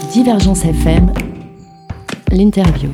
Divergence FM, l'interview.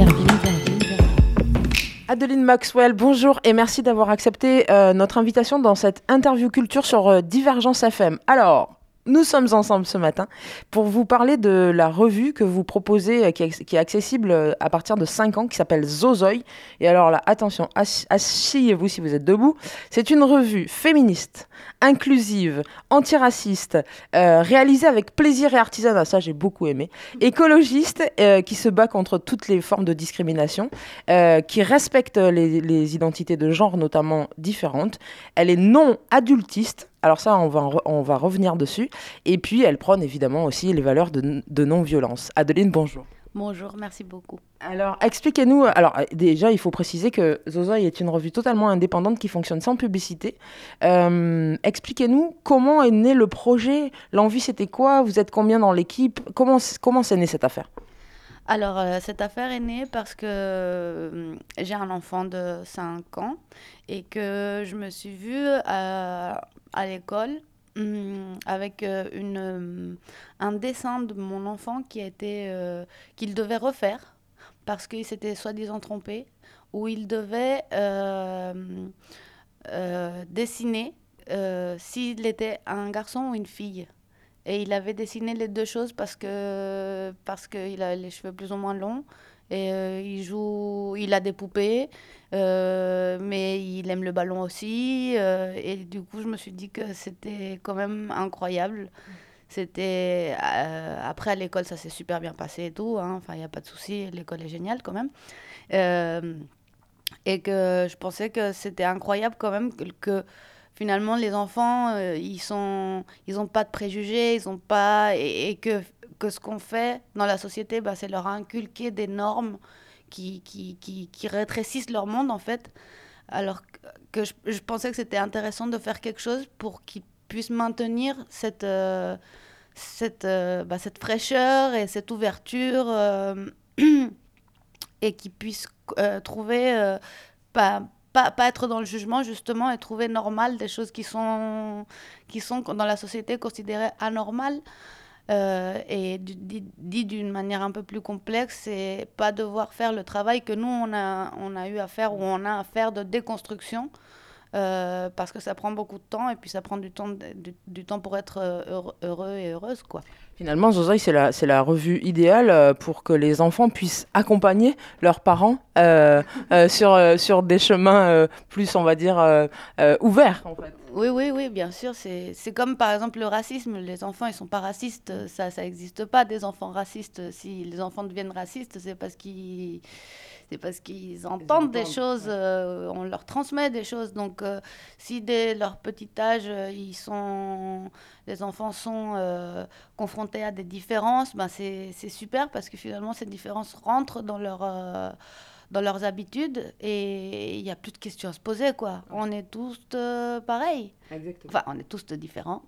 Adeline Maxwell, bonjour et merci d'avoir accepté notre invitation dans cette interview culture sur Divergence FM. Alors, nous sommes ensemble ce matin pour vous parler de la revue que vous proposez, qui est accessible à partir de 5 ans, qui s'appelle Zozoï. Et alors là, attention, asseyez-vous si vous êtes debout. C'est une revue féministe, inclusive, antiraciste, réalisée avec plaisir et artisanat, ça j'ai beaucoup aimé, écologiste, qui se bat contre toutes les formes de discrimination, qui respecte les identités de genre notamment différentes. Elle est non adultiste. Alors ça, on va revenir dessus. Et puis, elle prône évidemment aussi les valeurs de non-violence. Adeline, bonjour. Bonjour, merci beaucoup. Alors, expliquez-nous. Alors, déjà, il faut préciser que Zozoï est une revue totalement indépendante qui fonctionne sans publicité. Expliquez-nous comment est né le projet. L'envie, c'était quoi? Vous êtes combien dans l'équipe? Comment c'est né cette affaire? Alors, cette affaire est née parce que j'ai un enfant de 5 ans et que je me suis vue à l'école avec un dessin de mon enfant qu'il devait refaire parce qu'il s'était soi-disant trompé, où il devait dessiner s'il était un garçon ou une fille. Et il avait dessiné les deux choses parce qu'il a les cheveux plus ou moins longs. Et il a des poupées, mais il aime le ballon aussi. Et du coup, je me suis dit que c'était quand même incroyable. Après, à l'école, ça s'est super bien passé et tout, hein. Enfin, il n'y a pas de souci, l'école est géniale quand même. Et que je pensais que c'était incroyable quand même que finalement, les enfants, ils ont pas de préjugés, ils ont pas... Et que ce qu'on fait dans la société, bah, c'est leur inculquer des normes qui rétrécissent leur monde, en fait. Alors que je pensais que c'était intéressant de faire quelque chose pour qu'ils puissent maintenir cette fraîcheur et cette ouverture et qu'ils puissent trouver... pas être dans le jugement, justement, et trouver normal des choses qui sont dans la société considérées anormales. Et dit d'une manière un peu plus complexe, c'est pas devoir faire le travail que nous, on a eu à faire, ou on a à faire de déconstruction, parce que ça prend beaucoup de temps, et puis ça prend du temps pour être heureux et heureuse, quoi. Finalement, Zozoï, c'est la revue idéale pour que les enfants puissent accompagner leurs parents sur des chemins plus, on va dire, ouverts, en fait. Oui, bien sûr. C'est comme, par exemple, le racisme. Les enfants, ils sont pas racistes. Ça n'existe pas, des enfants racistes. Si les enfants deviennent racistes, c'est parce qu'ils entendent des choses, on leur transmet des choses. Donc, si dès leur petit âge, les enfants sont confrontés à des différences, ben c'est super parce que finalement, ces différences rentrent dans leurs habitudes et il n'y a plus de questions à se poser, quoi. On est tous pareils. Exactement. Enfin, on est tous différents.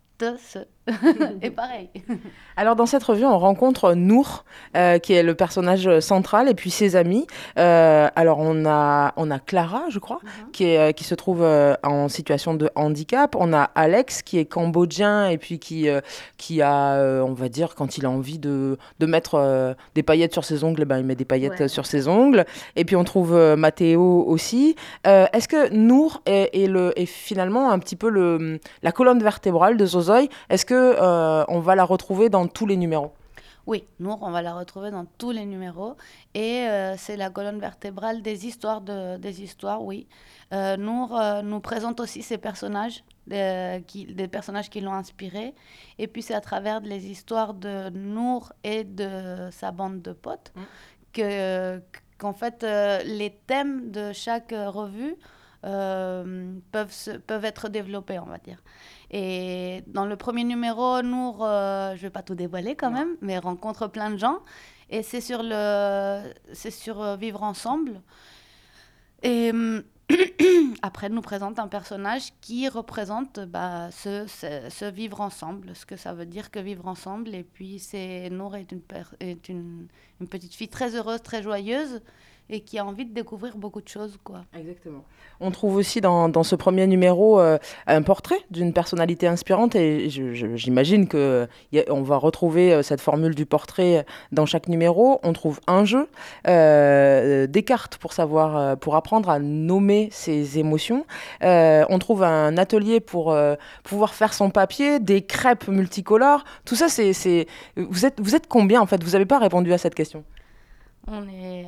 Et pareil. Alors dans cette revue, on rencontre Nour, qui est le personnage central, et puis ses amis. Alors on a Clara, je crois, qui se trouve en situation de handicap. On a Alex, qui est cambodgien, et puis qui a, on va dire, quand il a envie de mettre des paillettes sur ses ongles, ben, il met des paillettes sur ses ongles. Et puis on trouve Mathéo aussi. Est-ce que Nour est finalement un petit peu la colonne vertébrale de Zozoï? Est-ce que on va la retrouver dans tous les numéros? Oui, Nour, on va la retrouver dans tous les numéros. Et c'est la colonne vertébrale des histoires, oui. Nour nous présente aussi ses personnages, des personnages qui l'ont inspiré. Et puis c'est à travers les histoires de Nour et de sa bande de potes qu'en fait, les thèmes de chaque revue peuvent être développés, on va dire. Et dans le premier numéro, Nour, je ne vais pas tout dévoiler quand même, mais rencontre plein de gens. Et c'est sur vivre ensemble. Et après, elle nous présente un personnage qui représente ce vivre ensemble, ce que ça veut dire que vivre ensemble. Et puis, Nour est une petite fille très heureuse, très joyeuse, et qui a envie de découvrir beaucoup de choses, quoi. Exactement. On trouve aussi dans ce premier numéro un portrait d'une personnalité inspirante et j'imagine qu'on va retrouver cette formule du portrait dans chaque numéro. On trouve un jeu, des cartes pour apprendre à nommer ses émotions. On trouve un atelier pour pouvoir faire son papier, des crêpes multicolores. Tout ça, vous êtes combien en fait? Vous n'avez pas répondu à cette question. On est...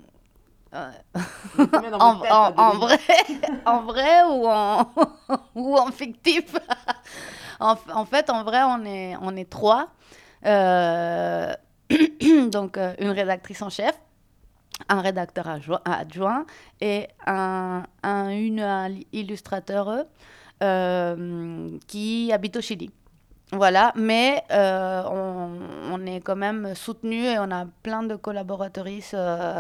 Vrai en vrai ou en fictif. En fait, en vrai, on est 3. Donc, une rédactrice en chef, un rédacteur adjoint et une illustrateur qui habite au Chili. Voilà, mais on est quand même soutenu et on a plein de collaboratrices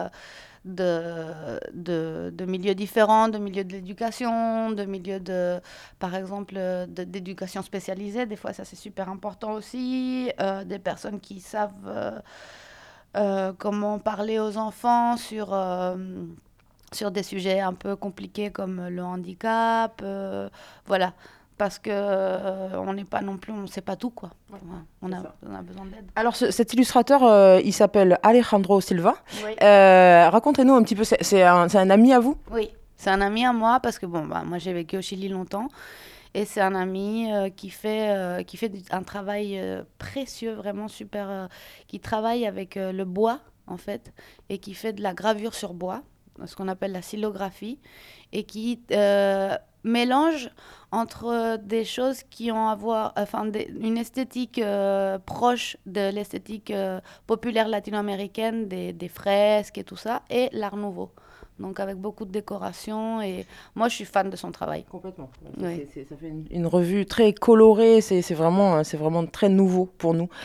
de milieux différents, de milieux de l'éducation, de milieux par exemple, d'éducation spécialisée. Des fois, ça c'est super important aussi. Des personnes qui savent comment parler aux enfants sur des sujets un peu compliqués comme le handicap. Voilà. Parce qu'on n'est pas non plus, on ne sait pas tout, quoi. Ouais, on a besoin d'aide. Alors, cet illustrateur, il s'appelle Alejandro Silva. Oui. Racontez-nous un petit peu, c'est un ami à vous? Oui, c'est un ami à moi parce que moi, j'ai vécu au Chili longtemps. Et c'est un ami qui fait un travail précieux, vraiment super, qui travaille avec le bois, en fait, et qui fait de la gravure sur bois, ce qu'on appelle la xylographie, et qui mélange entre des choses qui ont à voir, une esthétique proche de l'esthétique populaire latino-américaine, des fresques et tout ça, et l'art nouveau. Donc avec beaucoup de décoration, et moi je suis fan de son travail. Complètement. Oui. Ça fait une revue très colorée, c'est vraiment très nouveau pour nous.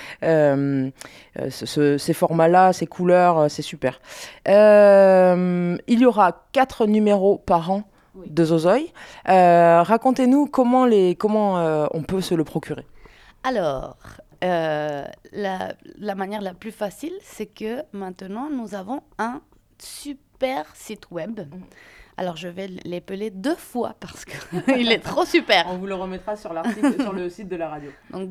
Ces formats-là, ces couleurs, c'est super. Il y aura 4 numéros par an de Zozoï. Racontez-nous comment on peut se le procurer. Alors, la manière la plus facile, c'est que maintenant nous avons un super site web. Alors, je vais l'épeler 2 fois parce qu'il est trop super. On vous le remettra sur l'article, sur le site de la radio. Donc,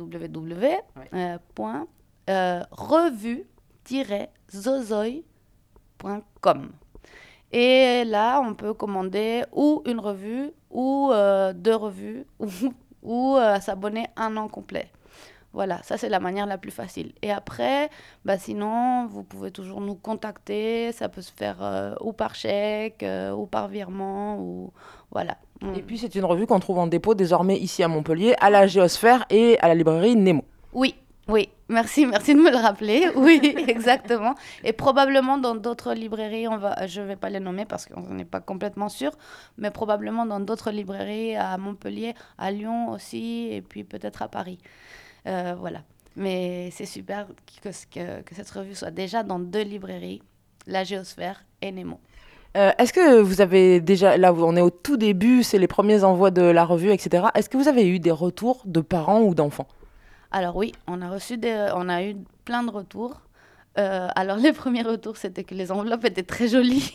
revue-zozoy.com. Et là, on peut commander ou une revue, ou 2 revues, ou s'abonner 1 an complet. Voilà, ça c'est la manière la plus facile. Et après, sinon, vous pouvez toujours nous contacter. Ça peut se faire ou par chèque, ou par virement, ou voilà. Et puis c'est une revue qu'on trouve en dépôt désormais ici à Montpellier, à la Géosphère et à la librairie Nemo. Oui, merci de me le rappeler. Oui, exactement. Et probablement dans d'autres librairies, je ne vais pas les nommer parce qu'on n'est pas complètement sûr, mais probablement dans d'autres librairies à Montpellier, à Lyon aussi, et puis peut-être à Paris. Voilà. Mais c'est super que cette revue soit déjà dans 2 librairies, la Géosphère et Nemo. Est-ce que vous avez déjà, là on est au tout début, c'est les premiers envois de la revue, etc. Est-ce que vous avez eu des retours de parents ou d'enfants? Alors oui, on a eu plein de retours. Alors les premiers retours, c'était que les enveloppes étaient très jolies.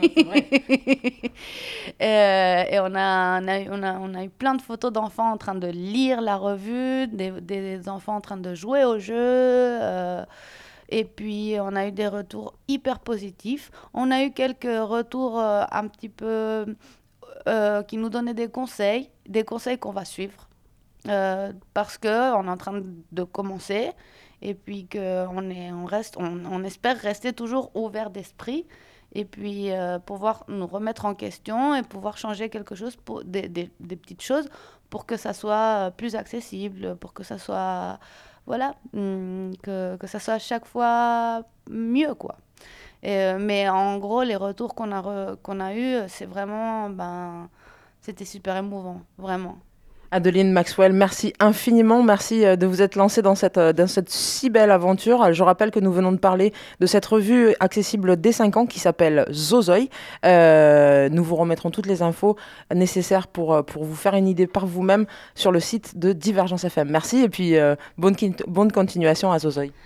Et on a eu plein de photos d'enfants en train de lire la revue, des enfants en train de jouer au jeu. Et puis on a eu des retours hyper positifs. On a eu quelques retours un petit peu qui nous donnaient des conseils qu'on va suivre. Parce qu'on est en train de commencer et puis on espère rester toujours ouvert d'esprit et puis pouvoir nous remettre en question et pouvoir changer quelque chose, des petites choses pour que ça soit plus accessible, pour que ça soit, voilà, que ça soit à chaque fois mieux, quoi. Mais en gros, les retours qu'on a eus, c'est vraiment, c'était super émouvant, vraiment. Adeline Maxwell, merci infiniment. Merci de vous être lancée dans cette si belle aventure. Je rappelle que nous venons de parler de cette revue accessible dès 5 ans qui s'appelle Zozoï. Nous vous remettrons toutes les infos nécessaires pour vous faire une idée par vous-même sur le site de Divergence FM. Merci et puis bonne continuation à Zozoï.